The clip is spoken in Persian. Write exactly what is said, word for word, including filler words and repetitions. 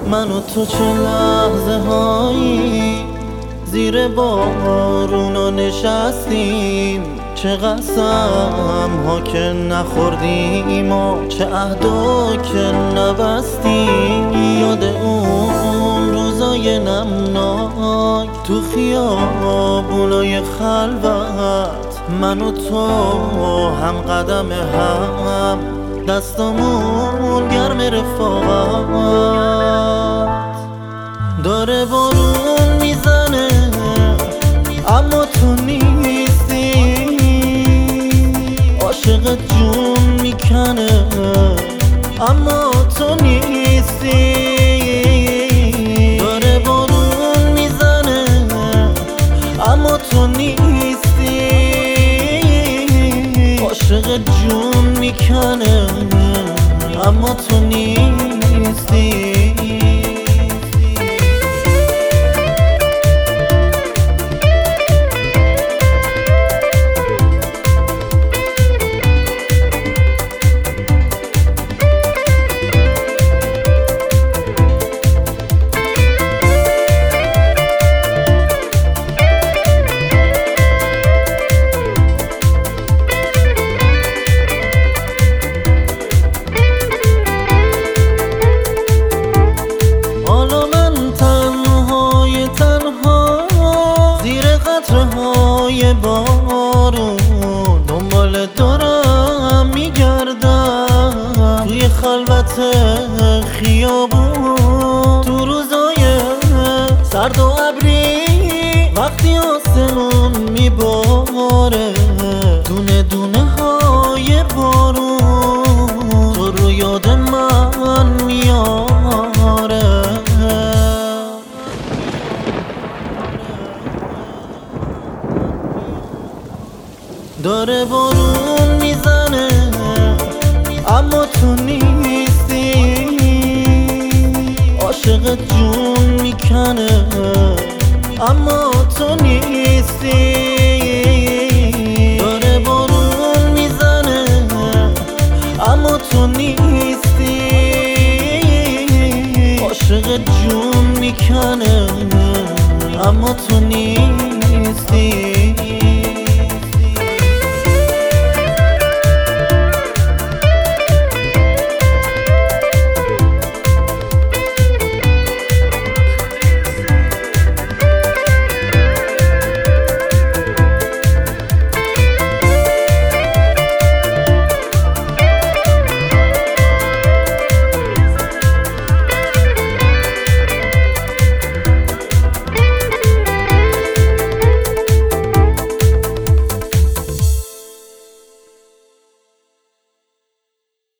من و تو چه لحظه هایی زیر بارونا نشستیم، چه قسم ها که نخوردیم و چه عهدا که نبستیم. یاد اون روزای نمناک تو خیابونای خلوت، من و تو هم قدم هم، دستامون گرم رفاقت. داره بارون میزنه اما تو نیستی، عاشقت جون میکنه اما تو نیستی. داره بارون میزنه اما تو نیستی، عاشقت جون میکنه اما تو نیستی. بارون دنبال دارم میگردم توی خلوت خیابون، تو روزای سرد و ابری وقتی آسمون میباره، دونه دونه های بارون تو رو یاد من میاره. داره بارون میزنه اما تو نیستی، عاشقت جون میکنه اما تو نیستی. داره بارون میزنه اما تو نیستی، عاشقت جون میکنه اما تو نیستی.